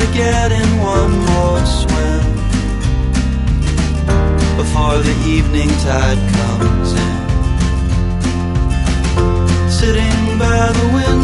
to get in one more swim before the evening tide comes in. Sitting by the window